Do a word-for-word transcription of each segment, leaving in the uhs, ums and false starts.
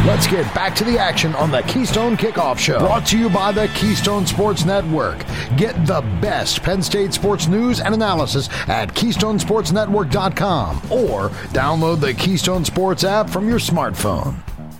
Let's get back to the action on the Keystone Kickoff Show. Brought to you by the Keystone Sports Network. Get the best Penn State sports news and analysis at keystone sports network dot com or download the Keystone Sports app from your smartphone.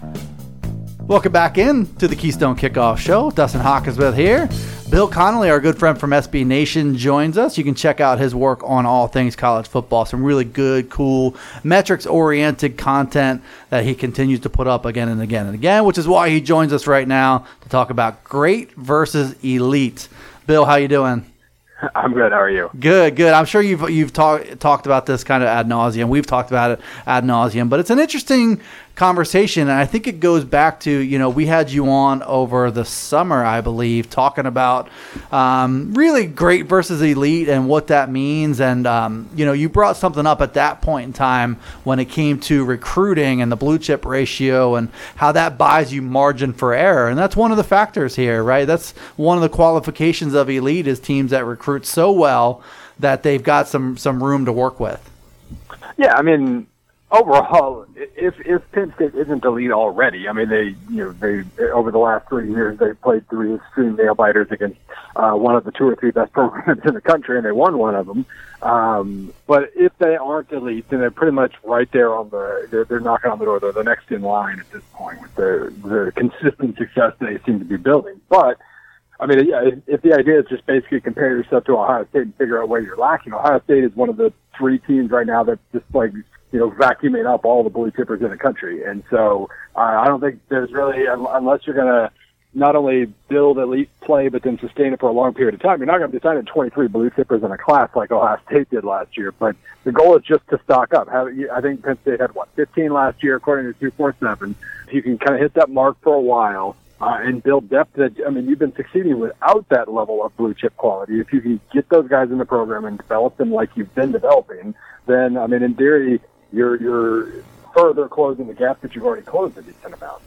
Welcome back in to the Keystone Kickoff Show. Dustin Hawkinsmith here. Bill Connolly, our good friend from S B Nation, joins us. You can check out his work on all things college football. Some really good, cool, metrics-oriented content that he continues to put up again and again and again, which is why he joins us right now to talk about great versus elite. Bill, how you doing? I'm good. How are you? Good, good. I'm sure you've you've talked talked about this kind of ad nauseum. We've talked about it ad nauseum, but it's an interesting conversation, and I think it goes back to, you know, we had you on over the summer, I believe, talking about um, really great versus elite and what that means. And, um, you know, you brought something up at that point in time when it came to recruiting and the blue chip ratio and how that buys you margin for error. And that's one of the factors here, right? That's one of the qualifications of elite is teams that recruit so well that they've got some, some room to work with. Yeah, I mean, overall, if if Penn State isn't elite already, I mean, they you know they over the last three years they played three extreme nail biters against uh, one of the two or three best programs in the country, and they won one of them. Um, but if they aren't elite, then they're pretty much right there on the they're, they're knocking on the door. They're the next in line at this point with the the consistent success they seem to be building. But I mean, yeah, if the idea is just basically compare yourself to Ohio State and figure out where you're lacking, Ohio State is one of the three teams right now that's just like, you know, vacuuming up all the blue chippers in the country. And so uh, I don't think there's really, unless you're going to not only build elite play, but then sustain it for a long period of time, you're not going to be signing twenty-three blue chippers in a class like Ohio State did last year. But the goal is just to stock up. I think Penn State had, what, fifteen last year, according to two forty-seven. If you can kind of hit that mark for a while, Uh, and build depth. That I mean, you've been succeeding without that level of blue chip quality. If you can get those guys in the program and develop them like you've been developing, then I mean, in theory, you're you're further closing the gap that you've already closed a decent amount.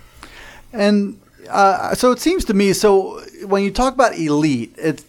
And uh, so it seems to me. So when you talk about elite, it's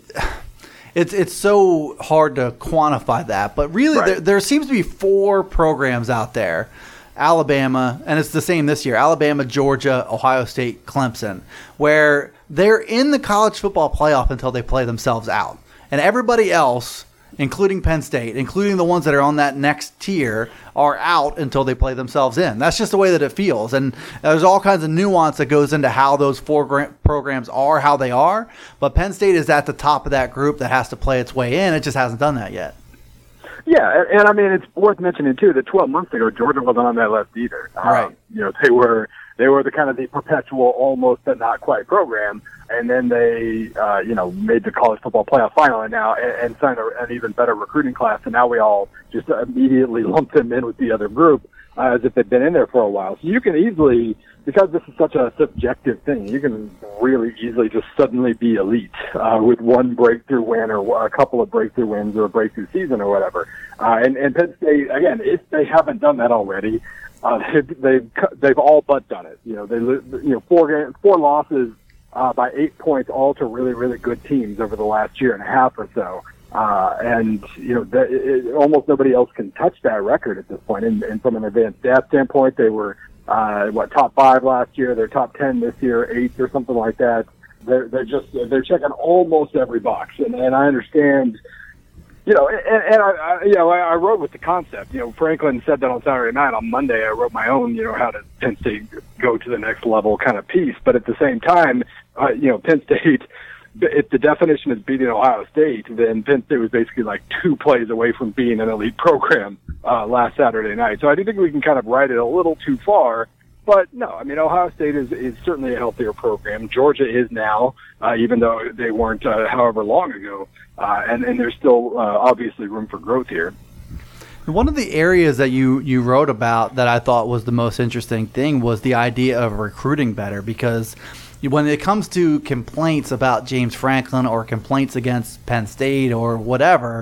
it's it's so hard to quantify that. But really, right. there, there seems to be four programs out there. Alabama, and it's the same this year, Alabama, Georgia, Ohio State, Clemson, where they're in the college football playoff until they play themselves out. And everybody else, including Penn State, including the ones that are on that next tier, are out until they play themselves in. That's just the way that it feels. And there's all kinds of nuance that goes into how those four gra- programs are, how they are. But Penn State is at the top of that group that has to play its way in. It just hasn't done that yet. Yeah, and, and I mean, it's worth mentioning too that twelve months ago Georgia wasn't on that list either. Right. Um, you know, they were they were the kind of the perpetual, almost but not quite program, and then they uh, you know made the college football playoff final, and now and, and signed a, an even better recruiting class, and now we all just immediately lump them in with the other group uh, as if they'd been in there for a while. So you can easily, because this is such a subjective thing, you can really easily just suddenly be elite uh, with one breakthrough win or a couple of breakthrough wins or a breakthrough season or whatever. Uh, and, and Penn State, again, if they haven't done that already, uh, they've, they've they've all but done it. You know, they you know four four losses uh, by eight points, all to really really good teams over the last year and a half or so. Uh, and, you know, that, it, almost nobody else can touch that record at this point. And, and from an advanced stat standpoint, they were, uh, what, top five last year. They're top ten this year, eighth or something like that. They're, they're just, they're checking almost every box. And, and I understand, you know, and, and I, I, you know, I, I wrote with the concept. You know, Franklin said that on Saturday night. On Monday, I wrote my own, you know, how to Penn State go to the next level kind of piece. But at the same time, uh, you know, Penn State, if the definition is beating Ohio State, then Penn State was basically like two plays away from being an elite program uh, last Saturday night. So I do think we can kind of ride it a little too far. But no, I mean, Ohio State is, is certainly a healthier program. Georgia is now, uh, even though they weren't uh, however long ago. Uh, and, and there's still uh, obviously room for growth here. One of the areas that you, you wrote about that I thought was the most interesting thing was the idea of recruiting better, because when it comes to complaints about James Franklin or complaints against Penn State or whatever,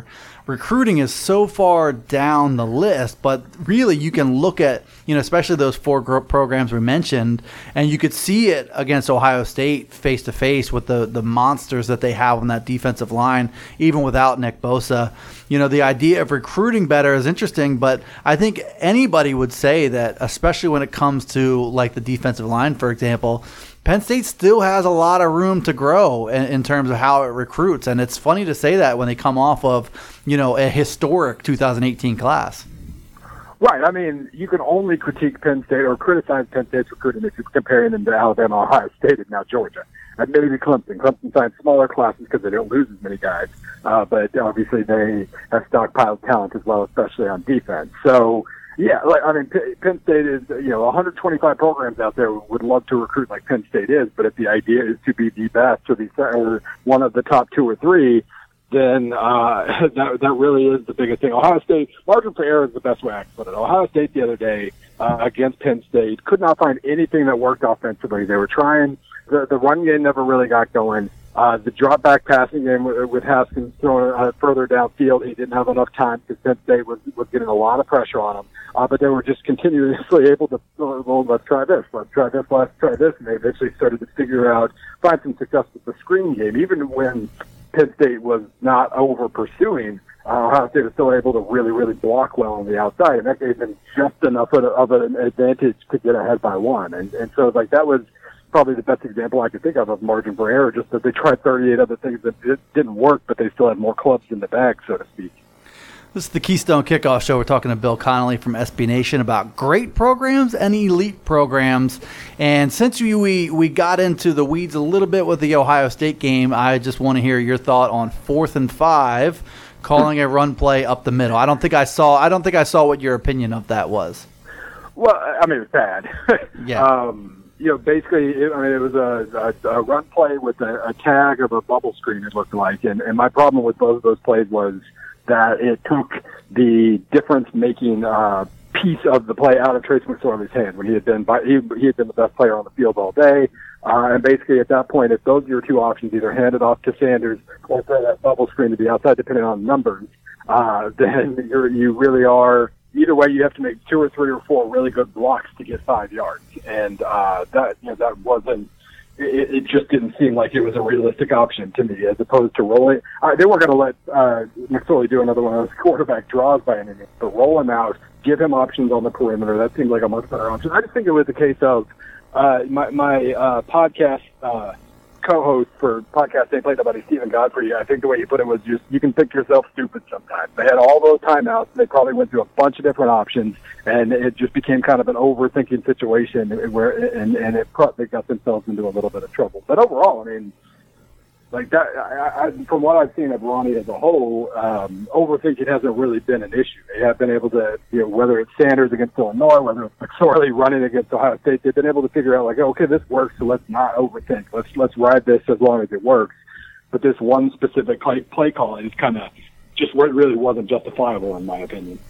recruiting is so far down the list, but really you can look at, you know, especially those four gro- programs we mentioned, and you could see it against Ohio State face to face with the, the monsters that they have on that defensive line, even without Nick Bosa. You know, the idea of recruiting better is interesting, but I think anybody would say that, especially when it comes to like the defensive line, for example, Penn State still has a lot of room to grow in, in terms of how it recruits. And it's funny to say that when they come off of, you know, a historic two thousand eighteen class. Right. I mean, you can only critique Penn State or criticize Penn State's recruiting if you're comparing them to Alabama, Ohio State, and now Georgia. And maybe Clemson. Clemson signs smaller classes because they don't lose as many guys. Uh, but obviously they have stockpiled talent as well, especially on defense. So, yeah, like, I mean, Penn State is, you know, one hundred twenty-five programs out there would love to recruit like Penn State is, but if the idea is to be the best or, the, or one of the top two or three, then uh, that that really is the biggest thing. Ohio State, margin for error is the best way I can put it. Ohio State the other day uh, against Penn State could not find anything that worked offensively. They were trying. The, the run game never really got going. Uh, the drop back passing game with, with Haskins throwing uh, further downfield, he didn't have enough time because Penn State was, was getting a lot of pressure on him. Uh, but they were just continuously able to, well, let's try this, let's try this, let's try this. And they eventually started to figure out, find some success with the screen game. Even when Penn State was not over pursuing, uh, Ohio State was still able to really, really block well on the outside. And that gave them just enough of, of an advantage to get ahead by one. And, and so, like, that was probably the best example I could think of of margin for error, just that they tried thirty-eight other things that didn't work, but they still had more clubs in the bag, so to speak. This is the Keystone Kickoff Show. We're talking to Bill Connolly from S B Nation about great programs and elite programs. And since we, we, we got into the weeds a little bit with the Ohio State game, I just want to hear your thought on fourth and five, calling a run play up the middle. I don't think I saw I don't think I saw what your opinion of that was. Well, I mean, it was bad. Yeah. um, You know, basically, it, I mean, it was a, a, a run play with a, a tag of a bubble screen, it looked like. And, and my problem with both of those plays was that it took the difference-making uh, piece of the play out of Trace McSorley's hand when he had been by, he, he had been the best player on the field all day. Uh, and basically, at that point, if those are your two options, either hand it off to Sanders or throw that bubble screen to the outside, depending on numbers, uh, then you're, you really are. Either way, you have to make two or three or four really good blocks to get five yards, and uh, that you know, that wasn't. It, it just didn't seem like it was a realistic option to me, as opposed to rolling. Uh, they weren't going to let uh, McSorley do another one of those quarterback draws by any means, but roll him out, give him options on the perimeter. That seemed like a much better option. I just think it was the case of uh, my my uh, podcast. Uh, co-host for podcast Ain't Played Nobody, Stephen Godfrey, I think the way you put it was just, you can think yourself stupid sometimes. They had all those timeouts. They probably went through a bunch of different options, and it just became kind of an overthinking situation where, and, and it they got themselves into a little bit of trouble. But overall, I mean, like that, I, I, from what I've seen of Ronnie as a whole, um, overthinking hasn't really been an issue. They have been able to, you know, whether it's Sanders against Illinois, whether it's McSorley running against Ohio State, they've been able to figure out, like, okay, this works, so let's not overthink. Let's let's ride this as long as it works. But this one specific play, play call is kind of just where it really wasn't justifiable, in my opinion.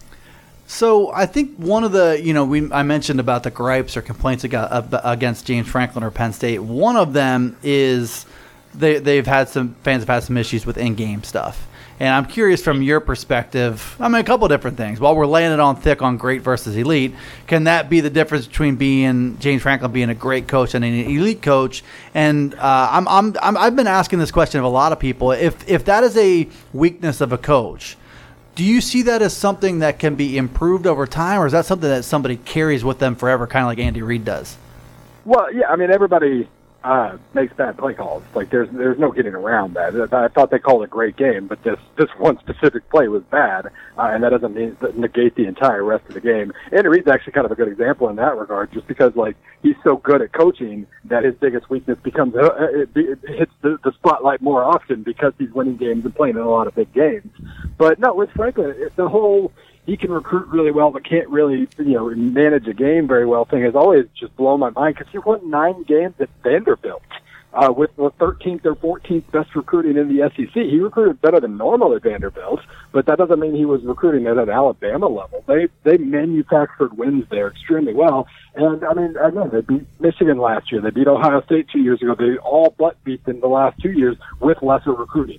So I think one of the, you know, we I mentioned about the gripes or complaints against James Franklin or Penn State. One of them is They, they've had some fans have had some issues with in-game stuff. And I'm curious from your perspective, I mean, a couple of different things. While we're laying it on thick on great versus elite, can that be the difference between being James Franklin being a great coach and an elite coach? And uh, I'm, I'm, I'm, I've been asking this question of a lot of people. If, if that is a weakness of a coach, do you see that as something that can be improved over time, or is that something that somebody carries with them forever, kind of like Andy Reid does? Well, yeah, I mean, everybody Uh, makes bad play calls. Like there's there's no getting around that. I thought they called a great game, but this this one specific play was bad, uh, and that doesn't mean negate the entire rest of the game. Andy Reid's actually kind of a good example in that regard, just because like he's so good at coaching that his biggest weakness becomes uh, it, it hits the, the spotlight more often because he's winning games and playing in a lot of big games. But no, with Franklin, it, the whole he can recruit really well, but can't really, you know, manage a game very well thing has always just blown my mind, because he won nine games at Vanderbilt uh, with the thirteenth or fourteenth best recruiting in the S E C. He recruited better than normal at Vanderbilt, but that doesn't mean he was recruiting at an Alabama level. They they manufactured wins there extremely well. And, I mean, again, they beat Michigan last year. They beat Ohio State two years ago. They all but beat them the last two years with lesser recruiting.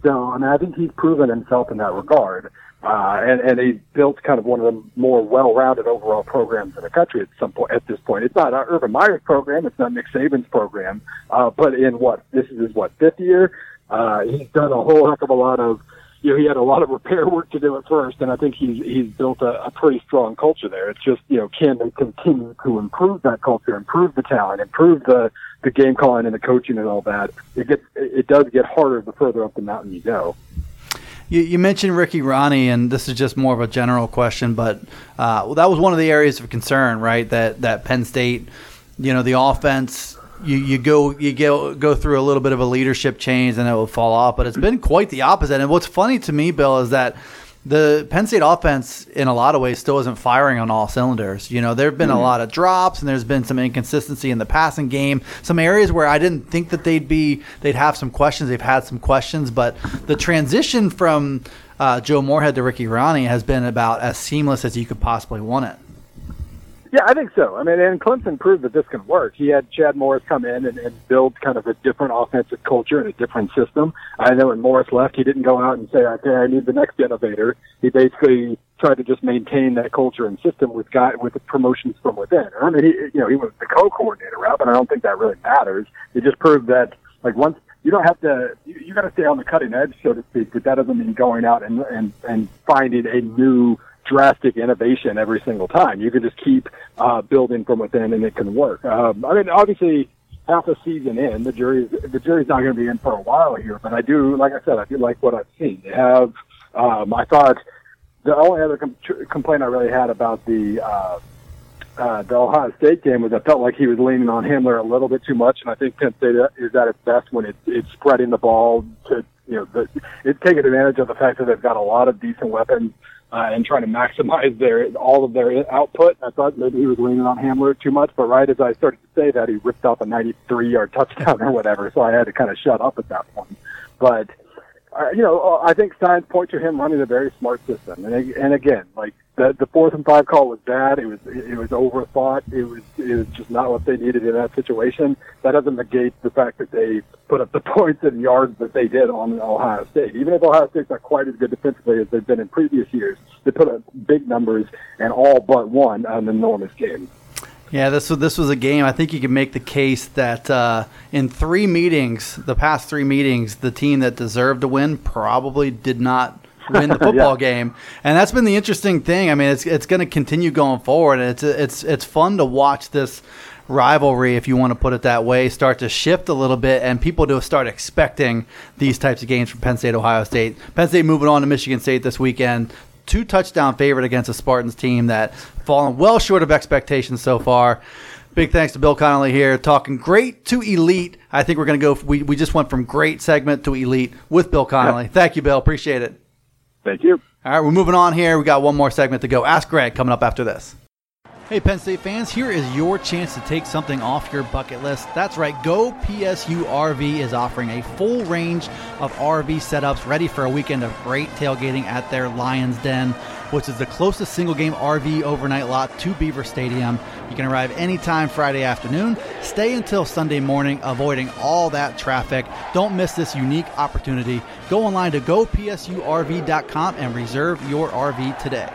So, I mean, I think he's proven himself in that regard. Uh, and, and he's built kind of one of the more well-rounded overall programs in the country at some point, at this point. It's not Urban Meyer's program. It's not Nick Saban's program. Uh, but in what, this is his, what, fifth year? Uh, he's done a whole heck of a lot of, you know, he had a lot of repair work to do at first, and I think he's, he's built a, a pretty strong culture there. It's just, you know, can they continue to improve that culture, improve the talent, improve the, the game calling and the coaching and all that? It gets, it does get harder the further up the mountain you go. You, you mentioned Ricky Rahne, and this is just more of a general question, but uh, well, that was one of the areas of concern, right? That that Penn State, you know, the offense, you, you go you go go through a little bit of a leadership change, and it will fall off. But it's been quite the opposite. And what's funny to me, Bill, is that the Penn State offense, in a lot of ways, still isn't firing on all cylinders. You know, there have been mm-hmm. a lot of drops, and there's been some inconsistency in the passing game. Some areas where I didn't think that they'd be, they'd have some questions. They've had some questions, but the transition from uh, Joe Moorhead to Ricky Rahne has been about as seamless as you could possibly want it. Yeah, I think so. I mean, and Clemson proved that this can work. He had Chad Morris come in and, and build kind of a different offensive culture and a different system. I know when Morris left, he didn't go out and say, okay, I need the next innovator. He basically tried to just maintain that culture and system with guy with the promotions from within. I mean, he, you know, he was the co-coordinator route, but I don't think that really matters. It just proved that, like, once you don't have to, you, you got to stay on the cutting edge, so to speak, but that doesn't mean going out and, and, and finding a new drastic innovation every single time. You can just keep uh, building from within, and it can work. Um, I mean, obviously, half a season in, the jury's the jury's not going to be in for a while here. But I do, like I said, I do like what I've seen. They have. Um, I thought the only other com- complaint I really had about the uh, uh, the Ohio State game was I felt like he was leaning on Hamler a little bit too much, and I think Penn State is at its best when it, it's spreading the ball to, you know, the, it's taking advantage of the fact that they've got a lot of decent weapons. Uh, and trying to maximize their all of their output. I thought maybe he was leaning on Hamler too much, but right as I started to say that, he ripped off a ninety-three yard touchdown or whatever, so I had to kind of shut up at that point. But, uh, you know, I think signs point to him running a very smart system. And, and again, like, the, the fourth and five call was bad. It was it was overthought. It was it was just not what they needed in that situation. That doesn't negate the fact that they put up the points and yards that they did on Ohio State. Even if Ohio State's not quite as good defensively as they've been in previous years, they put up big numbers and all but won an enormous game. Yeah, this was, this was a game. I think you can make the case that uh, in three meetings, the past three meetings, the team that deserved to win probably did not win the football yeah. game, and that's been the interesting thing. I mean, it's it's going to continue going forward, and it's it's it's fun to watch this rivalry, if you want to put it that way, start to shift a little bit, and people to start expecting these types of games from Penn State, Ohio State. Penn State moving on to Michigan State this weekend, two touchdown favorite against a Spartans team that fallen well short of expectations so far. Big thanks to Bill Connelly here, talking great to elite. I think we're going to go. We we just went from great segment to elite with Bill Connelly. Yeah. Thank you, Bill. Appreciate it. Thank you. All right, we're moving on here. We got one more segment to go. Ask Greg coming up after this. Hey, Penn State fans, here is your chance to take something off your bucket list. That's right, Go P S U R V is offering a full range of R V setups ready for a weekend of great tailgating at their Lions Den, which is the closest single-game R V overnight lot to Beaver Stadium. You can arrive anytime Friday afternoon, stay until Sunday morning, avoiding all that traffic. Don't miss this unique opportunity. Go online to go P S U R V dot com and reserve your R V today.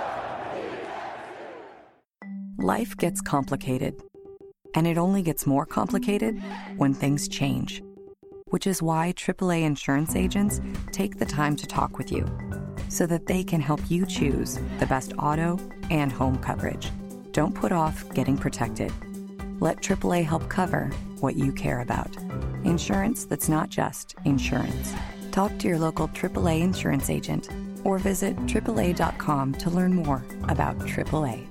Life gets complicated, and it only gets more complicated when things change, which is why triple A insurance agents take the time to talk with you so that they can help you choose the best auto and home coverage. Don't put off getting protected. Let triple A help cover what you care about. Insurance that's not just insurance. Talk to your local triple A insurance agent or visit triple A dot com to learn more about triple A.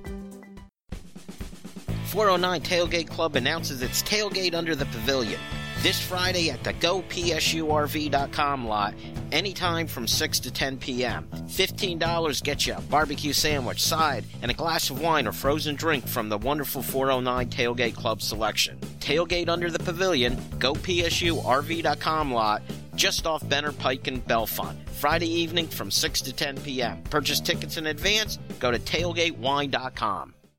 four oh nine Tailgate Club announces its Tailgate Under the Pavilion this Friday at the go P S U R V dot com lot, anytime from six to ten p.m. fifteen dollars gets you a barbecue sandwich, side, and a glass of wine or frozen drink from the wonderful four oh nine Tailgate Club selection. Tailgate Under the Pavilion, go P S U R V dot com lot, just off Benner Pike and Bellefonte. Friday evening from six to ten p.m. Purchase tickets in advance, go to tailgate wine dot com.